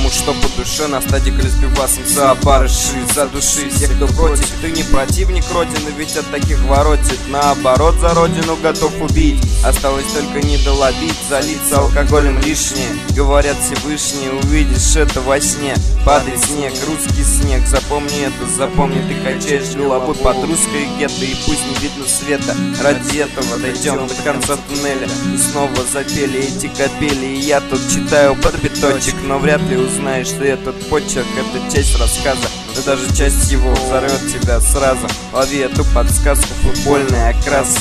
кому что по душе. На стадии разбивасом за барыши, за души всех, кто против. Ты не противник родины, ведь от таких воротит. Наоборот, за родину готов убить. Осталось только не долобить, залиться алкоголем лишнее. Говорят Всевышний, увидишь это во сне. Падает снег, русский снег, запомни это, запомни. Ты качаешь головой под русской гетто, и пусть не видно света. Ради этого дойдем до конца туннеля. И снова запели эти капели, и я тут читаю под биточек. Но вряд ли узнаешь ты этот почерк, это часть рассказа. Да даже часть его взорвет тебя сразу. Лови эту подсказку, футбольная окраска.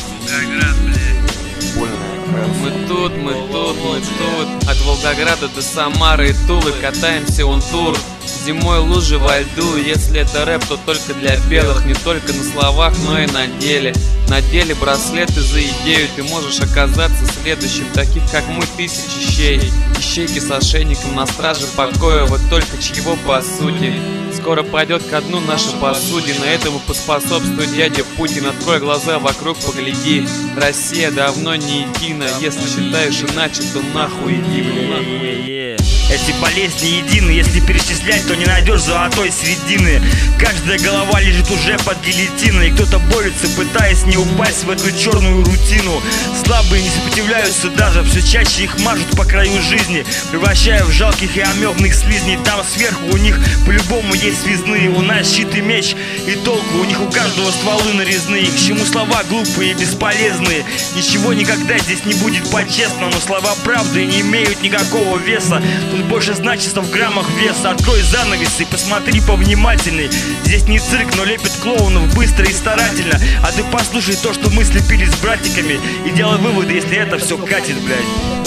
Мы тут, мы тут. От Волгограда до Самары и Тулы катаемся он тур. Зимой лужи во льду. Если это рэп, то только для белых. Не только на словах, но и на деле. На деле браслеты за идею. Ты можешь оказаться следующим. Таких как мы тысячи щей. Ищейки с ошейником на страже покоя. Вот только чьего по сути. Скоро пойдет ко дну наша посудина. Этому поспособствует дядя Путин. Открой глаза, вокруг погляди. Россия давно не едина. Если считаешь иначе, то нахуй иди. Эти болезни едины, если перечислять, то не найдешь золотой середины. Каждая голова лежит уже под гильотиной. И кто-то борется, пытаясь не упасть в эту черную рутину. Слабые не сопротивляются даже, все чаще их мажут по краю жизни, превращая в жалких и амебных слизней. Там сверху у них по-любому есть связные. У нас щит и меч, и толку у них у каждого стволы нарезные. К чему слова глупые и бесполезные? Ничего никогда здесь не будет по-честному. Слова правды не имеют никакого веса. Тут больше значится в граммах веса. Открой занавес и посмотри повнимательней. Здесь не цирк, но лепит клоунов быстро и старательно. А ты послушай то, что мы слепили с братиками, и делай выводы, если это все катит, блядь.